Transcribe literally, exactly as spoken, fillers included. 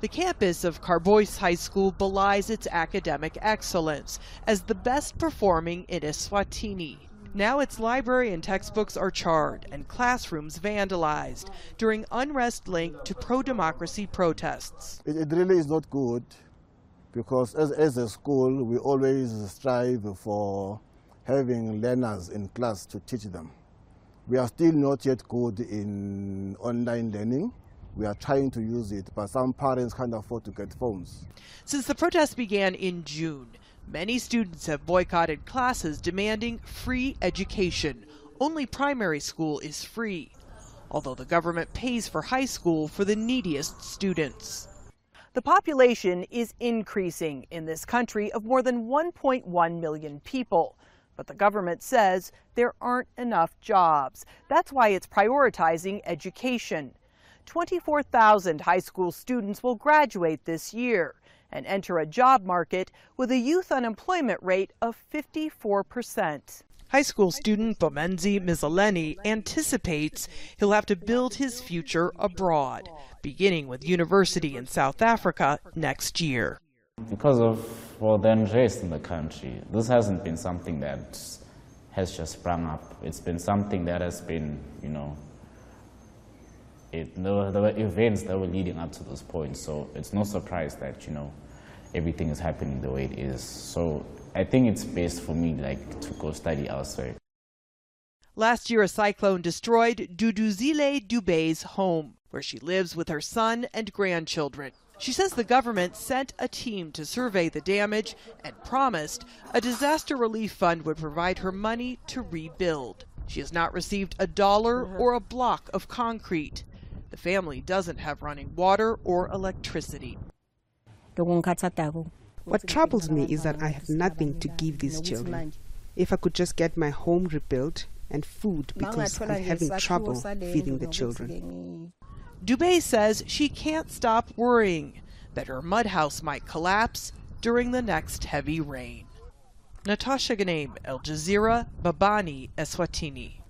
The campus of Carboys High School belies its academic excellence as the best performing in Eswatini. Now its library and textbooks are charred and classrooms vandalized during unrest linked to pro-democracy protests. It, it really is not good because as, as a school we always strive for having learners in class to teach them. We are still not yet good in online learning. We are trying to use it, but some parents can't afford to get phones. Since the protests began in June, many students have boycotted classes demanding free education. Only primary school is free, although the government pays for high school for the neediest students. The population is increasing in this country of more than one point one million people. But the government says there aren't enough jobs. That's why it's prioritizing education. twenty-four thousand high school students will graduate this year and enter a job market with a youth unemployment rate of fifty-four percent. High school student Bomenzi Mizaleni anticipates he'll have to build his future abroad, beginning with university in South Africa next year. Because of, well, the unrest in the country, this hasn't been something that has just sprung up. It's been something that has been, you know, it, there, were, there were events that were leading up to this point, so it's no surprise that, you know, everything is happening the way it is. So I think it's best for me, like, to go study elsewhere. Last year, a cyclone destroyed Duduzile Dubé's home, where she lives with her son and grandchildren. She says the government sent a team to survey the damage and promised a disaster relief fund would provide her money to rebuild. She has not received a dollar or a block of concrete. The family doesn't have running water or electricity. What troubles me is that I have nothing to give these children. If I could just get my home rebuilt and food, because I'm having trouble feeding the children. Dubé says she can't stop worrying that her mud house might collapse during the next heavy rain. Natasha Ganem, Al Jazeera, Babani, Eswatini.